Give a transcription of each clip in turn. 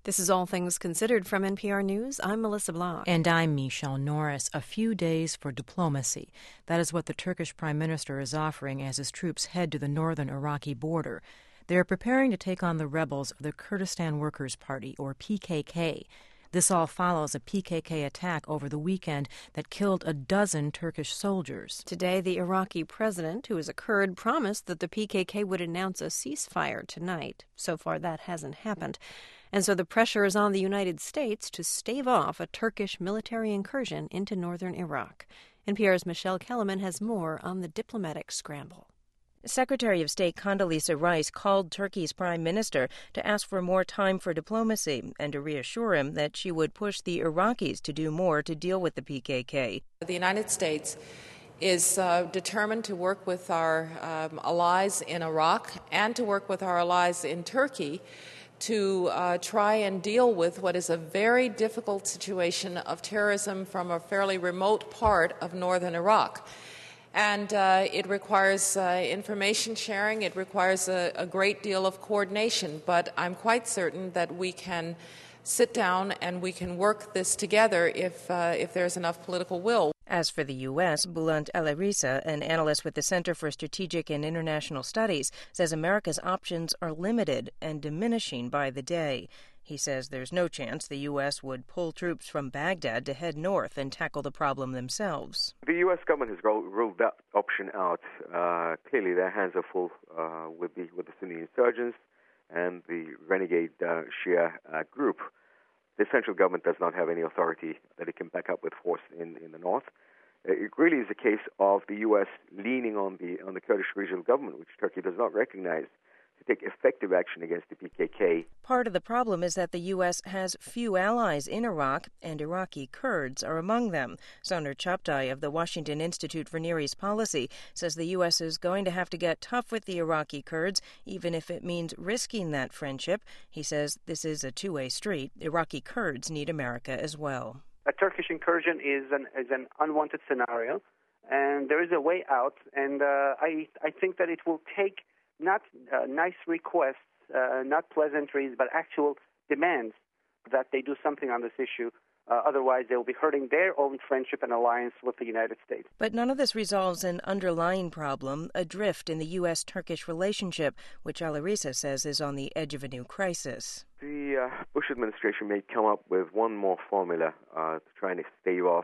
This is All Things Considered from NPR News. I'm Melissa Blanc. And I'm Michelle Norris. A few days for diplomacy. That is what the Turkish prime minister is offering as his troops head to the northern Iraqi border. They are preparing to take on the rebels of the Kurdistan Workers' Party, or PKK. This all follows a PKK attack over the weekend that killed a dozen Turkish soldiers. Today, the Iraqi president, who is a Kurd, promised that the PKK would announce a ceasefire tonight. So far, that hasn't happened. And so the pressure is on the United States to stave off a Turkish military incursion into northern Iraq. NPR's Michelle Kellerman has more on the diplomatic scramble. Secretary of State Condoleezza Rice called Turkey's prime minister to ask for more time for diplomacy and to reassure him that she would push the Iraqis to do more to deal with the PKK. The United States is determined to work with our allies in Iraq and to work with our allies in Turkey to try and deal with what is a very difficult situation of terrorism from a fairly remote part of northern Iraq. And it requires information sharing. It requires a great deal of coordination. But I'm quite certain that we can sit down and we can work this together if there's enough political will. As for the U.S., Bülent Elarissa, an analyst with the Center for Strategic and International Studies, says America's options are limited and diminishing by the day. He says there's no chance the U.S. would pull troops from Baghdad to head north and tackle the problem themselves. The U.S. government has ruled that option out. Clearly, their hands are full with the Sunni insurgents and the renegade Shia group. The central government does not have any authority that it can back up with force in the north. It really is a case of the U.S. leaning on the Kurdish regional government, which Turkey does not recognize, to take effective action against the PKK. Part of the problem is that the U.S. has few allies in Iraq, and Iraqi Kurds are among them. Soner Chaptai of the Washington Institute for Near East Policy says the U.S. is going to have to get tough with the Iraqi Kurds, even if it means risking that friendship. He says this is a two-way street. Iraqi Kurds need America as well. A Turkish incursion is an unwanted scenario, and there is a way out, and I think that it will take not nice requests, not pleasantries, but actual demands that they do something on this issue. Otherwise, they will be hurting their own friendship and alliance with the United States. But none of this resolves an underlying problem, a drift in the U.S.-Turkish relationship, which Elarissa says is on the edge of a new crisis. The Bush administration may come up with one more formula to try and stave off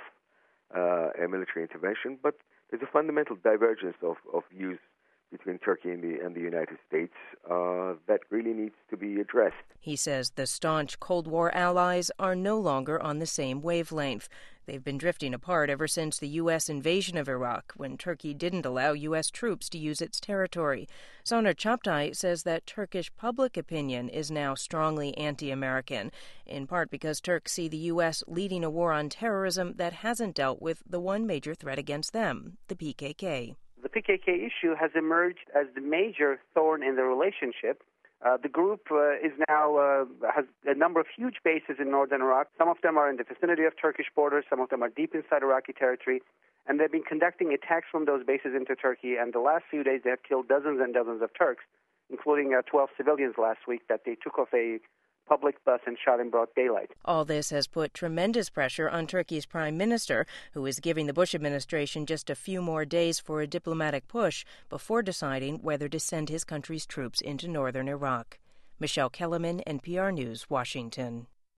a military intervention, but there's a fundamental divergence of views between Turkey and the United States that really needs to be addressed. He says the staunch Cold War allies are no longer on the same wavelength. They've been drifting apart ever since the U.S. invasion of Iraq, when Turkey didn't allow U.S. troops to use its territory. Soner Chaptai says that Turkish public opinion is now strongly anti-American, in part because Turks see the U.S. leading a war on terrorism that hasn't dealt with the one major threat against them, the PKK. The PKK issue has emerged as the major thorn in the relationship. The group is now has a number of huge bases in northern Iraq. Some of them are in the vicinity of Turkish borders. Some of them are deep inside Iraqi territory. And they've been conducting attacks from those bases into Turkey. And the last few days, they have killed dozens and dozens of Turks, including 12 civilians last week that they took off a public bus and shot in broad daylight. All this has put tremendous pressure on Turkey's prime minister, who is giving the Bush administration just a few more days for a diplomatic push before deciding whether to send his country's troops into northern Iraq. Michelle Kellerman, NPR News, Washington.